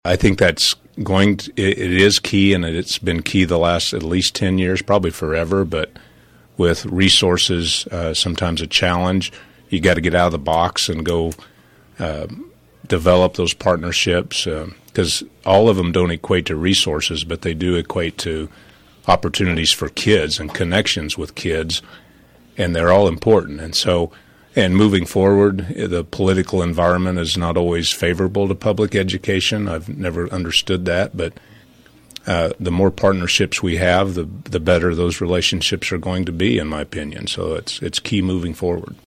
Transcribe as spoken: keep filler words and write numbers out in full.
I think that's going to, it, it is key, and it's been key the last at least ten years, probably forever, but with resources, uh, sometimes a challenge. You got to get out of the box and go uh, develop those partnerships, because uh, all of them don't equate to resources, but they do equate to opportunities for kids and connections with kids, and they're all important. And so, and moving forward, the political environment is not always favorable to public education. I've never understood that, but uh, the more partnerships we have, the the better those relationships are going to be, in my opinion. So it's it's key moving forward.